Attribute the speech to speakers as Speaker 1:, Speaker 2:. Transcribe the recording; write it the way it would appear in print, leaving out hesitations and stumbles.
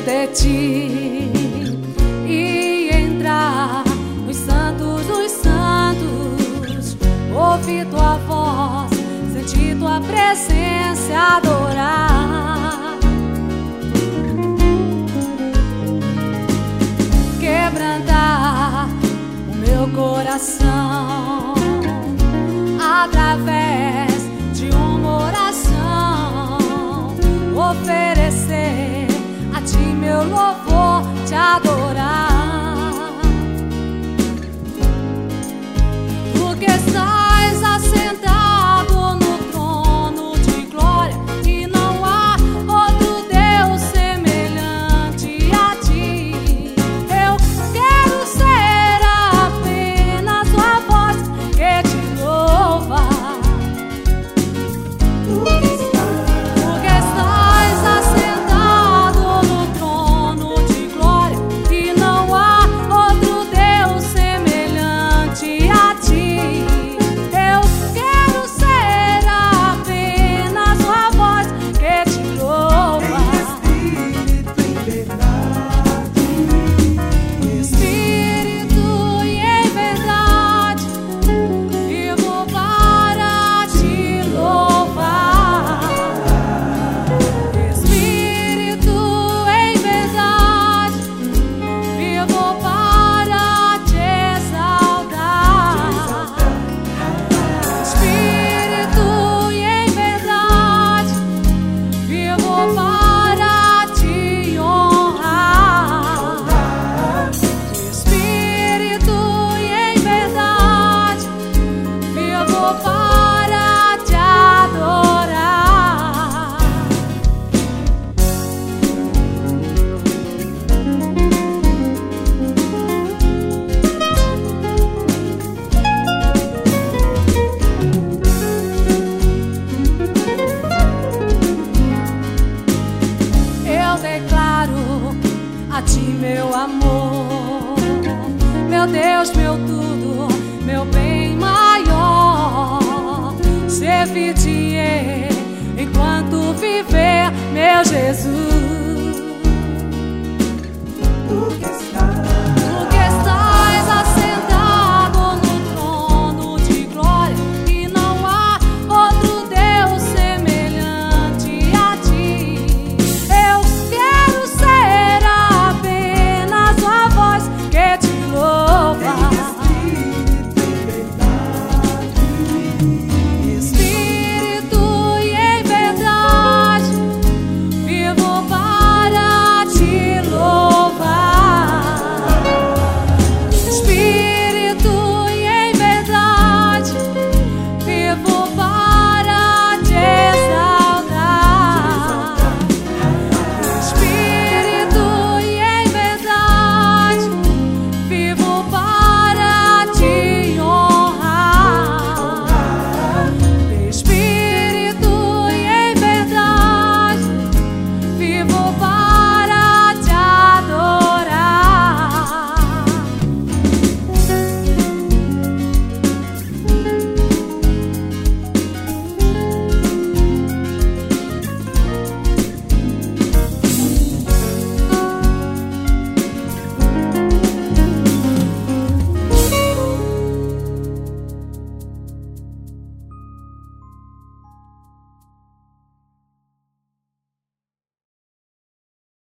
Speaker 1: de ti e entrar nos santos dos santos, ouvir tua voz, sentir tua presença e adorar. Quebrantar o meu coração através de uma oração, oferecer a ti meu louvor, te adorar. Porque estás assentado no trono de glória e não há outro Deus semelhante a ti. Eu quero ser apenas tua voz que te louva. Porque estás assentado no trono de glória e não há outro Deus semelhante a ti. Eu quero ser apenas tua voz que te louva. Espírito e em verdade, vivo para te louvar. Espírito em verdade, vivo para te exaltar. Espírito e em verdade, vivo para te honrar. Espírito e em verdade, vivo para te adorar. Eu declaro a ti meu amor, meu Deus, meu tudo, meu bem maior. Servir-te-ei enquanto viver, meu Jesus.